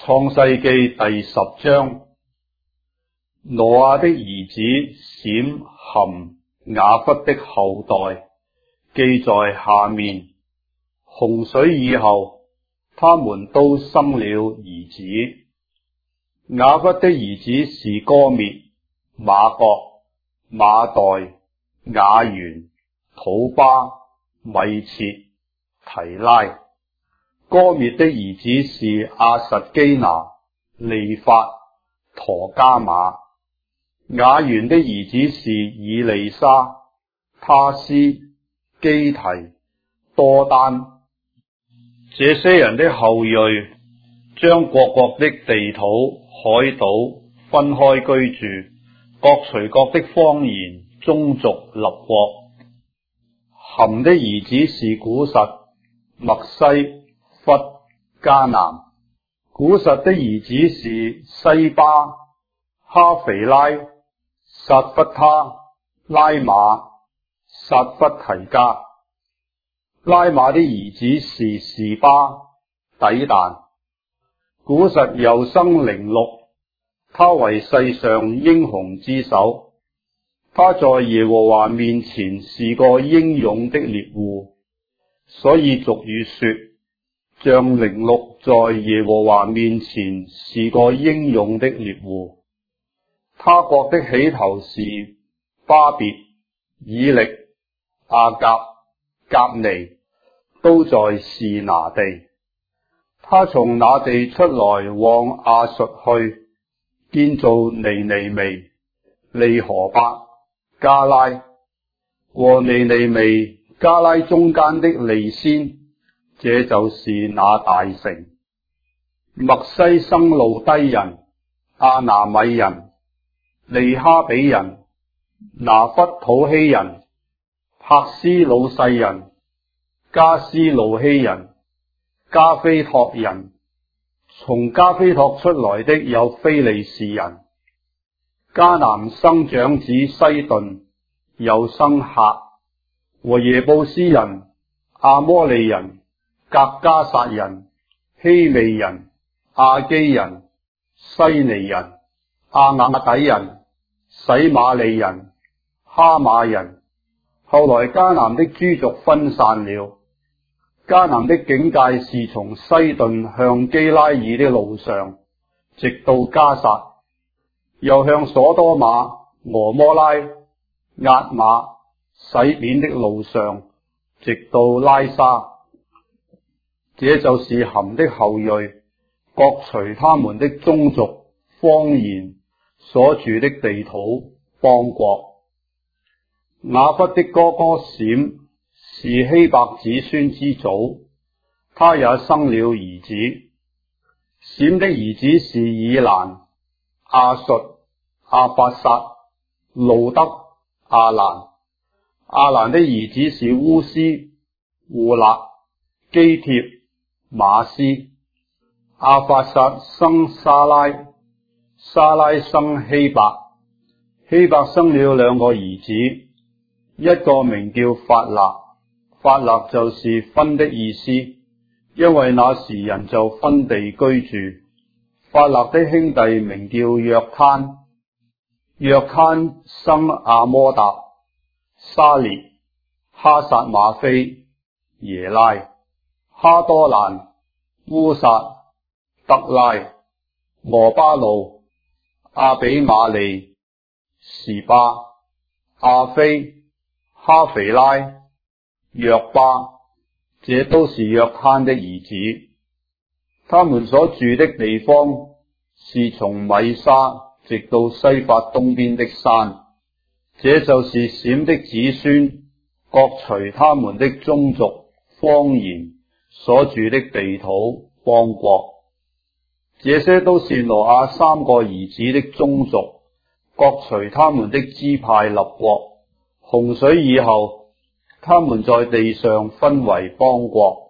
創世記第10章，挪亞的兒子閃、含、雅弗的後代記在下面。洪水以後，他們都生了兒子。雅弗的兒子是歌篾、瑪各、馬代、雅完、土巴、米設、提拉。歌篾的兒子是亞實基拿、利法、陀迦瑪。雅完的兒子是以利沙、他施、基提、多丹。這些人的後裔將各國的地土、海島分開居住，各隨各的方言、宗族、立國。含的兒子是古實、麥西、弗、迦南。古實的兒子是西巴、哈肥拉、撒弗他、拉馬、撒弗提加。拉馬的兒子是示巴、底但。古實又生寧錄，他為世上英雄之首。他在耶和華面前是個英勇的獵戶，所以俗語說，像寧錄在耶和華面前是個英勇的獵戶。他國的起頭是巴別、以力、亞甲、革尼，都在示拿地。他從那地出來往亞述去，建造尼尼微、利河伯、加拉和尼尼微、加拉中間的利先，這就是那大城。麥西生路低人、亞拿米人、利哈比人、拿弗土希人、帕斯魯世人、加斯路希人、加菲托人。從加菲托出來的有非利士人。迦南生長子西頓，又生客和耶布斯人、阿摩利人、革迦撒人、希未人、亞基人、西尼人、亞雅底人、洗瑪利人、哈馬人。後來迦南的諸族分散了。迦南的境界是從西頓向基拉耳的路上，直到迦撒，又向所多瑪、蛾摩拉、押瑪、洗扁的路上，直到拉沙。這就是含的後裔，各隨他們的宗族、方言、所住的地土、邦國。雅弗的哥哥閃是希伯子孫之祖，他也生了兒子。閃的兒子是以蘭、亞述、亞法撒、路德、亞蘭。亞蘭的兒子是烏斯、戶勒、基帖、瑪斯。亞法撒生沙拉，沙拉生希伯。希伯生了兩個兒子，一個名叫法勒，法勒就是分的意思，因為那時人就分地居住。法勒的兄弟名叫約攤，約攤生阿摩達、沙列、哈撒馬菲、耶拉、哈多蘭、烏撒、德拉、俄巴路、阿比瑪利、示巴、亞非、哈肥拉、約巴，這都是約攤的兒子。他們所住的地方是從米沙直到西法東邊的山。這就是閃的子孫，各隨他們的宗族、方言、所住的地土、邦國。這些都是挪亞3個兒子的宗族，各隨他們的支派立國。洪水以後，他們在地上分為邦國。